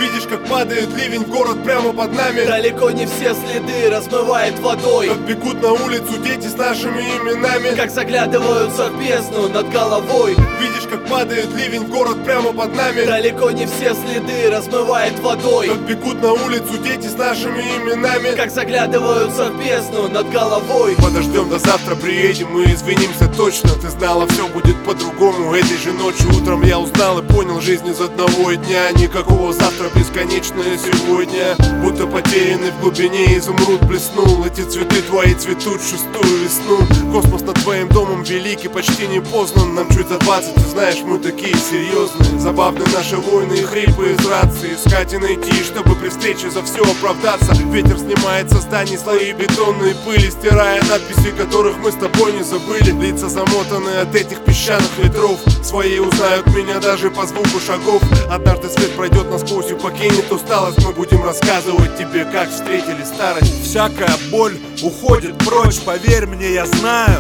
Видишь, как падает ливень, город прямо под нами. Далеко не все следы размывает водой. Как бегут на улицу дети с нашими именами. Как заглядываются в бездну над головой. Видишь, как падает ливень, город прямо под нами. Далеко не все следы размывает водой. Как бегут на улицу дети с нашими именами. Как заглядываются в бездну над головой. Подождем до завтра, приедем и извинимся точно. Ты знала, все будет по-другому. Этой же ночью утром я узнал и понял: жизнь из одного дня. Никакого завтра, бесконечное сегодня. Будто потерянный в глубине изумруд блеснул. Эти цветы твои цветут шестую весну. Космос над твоим домом великий, почти не познан. Нам чуть за 20, ты знаешь, мы такие серьезные. Забавны наши войны и хрипы из рации. Искать и найти, чтобы при встрече за все оправдаться. Ветер снимает со зданий слои бетонной пыли, стирая надписи, которых мы с тобой не забыли. Лица замотаны от этих песчаных ветров. Свои узнают меня даже по звуку шагов. Однажды свет пройдет насквозь и покинет усталость. Мы будем рассказывать тебе, как встретили старость. Всякая боль уходит прочь, поверь мне, я знаю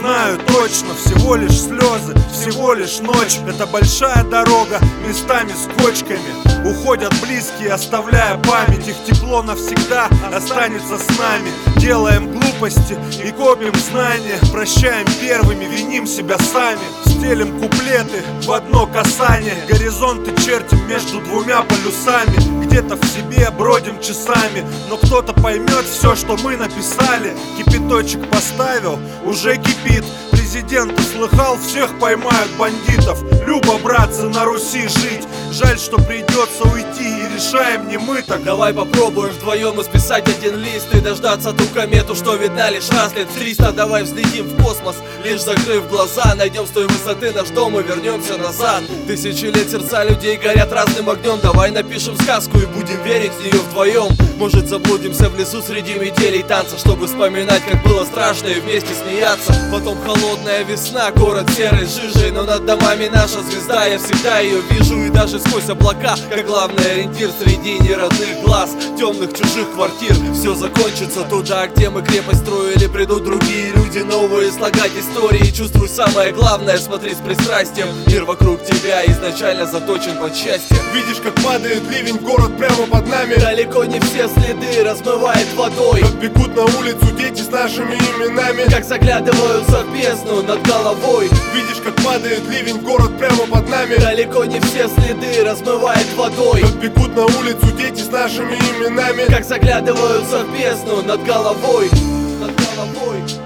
точно. Всего лишь слезы, всего лишь ночь. Это большая дорога, местами с кочками. Уходят близкие, оставляя память. Их тепло навсегда останется с нами. Делаем глупости и копим знания. Прощаем первыми, виним себя сами. Стелим куплеты в одно касание. Горизонты чертим между двумя полюсами. Где-то в себе бродим часами. Но кто-то поймет все, что мы написали. Кипяточек поставил, уже кипит. Президент услыхал, всех поймают бандитов. Любо, братцы, на Руси жить. Жаль, что придется уйти, и решаем не мы так. Давай попробуем вдвоем исписать один лист и дождаться ту комету, что видна лишь раз лет 300. Давай взлетим в космос, лишь закрыв глаза. Найдем с той высоты наш дом и вернемся назад. Тысячи лет сердца людей горят разным огнем. Давай напишем сказку и будем верить в нее вдвоем. Может, заблудимся в лесу среди метелей танца, чтобы вспоминать, как было страшно и вместе смеяться. Потом холодная весна, город серой жижей, но над домами наша звезда, я всегда ее вижу. И даже сквозь облака, как главный ориентир среди неродных глаз, темных чужих квартир. Все закончится туда, где мы крепость строили. Придут другие люди, новые, слагать истории. Чувствуй самое главное, смотри с пристрастием. Мир вокруг тебя изначально заточен под счастье. Видишь, как падает ливень, город прямо под нами. Далеко не все следы размывает водой. Как бегут на улицу дети с нашими именами. Как заглядываются в бездну над головой. Видишь, как падает ливень, город прямо под нами. Далеко не все следы размывает водой. Как бегут на улицу дети с нашими именами. Как заглядываются в бездну над головой. Над головой.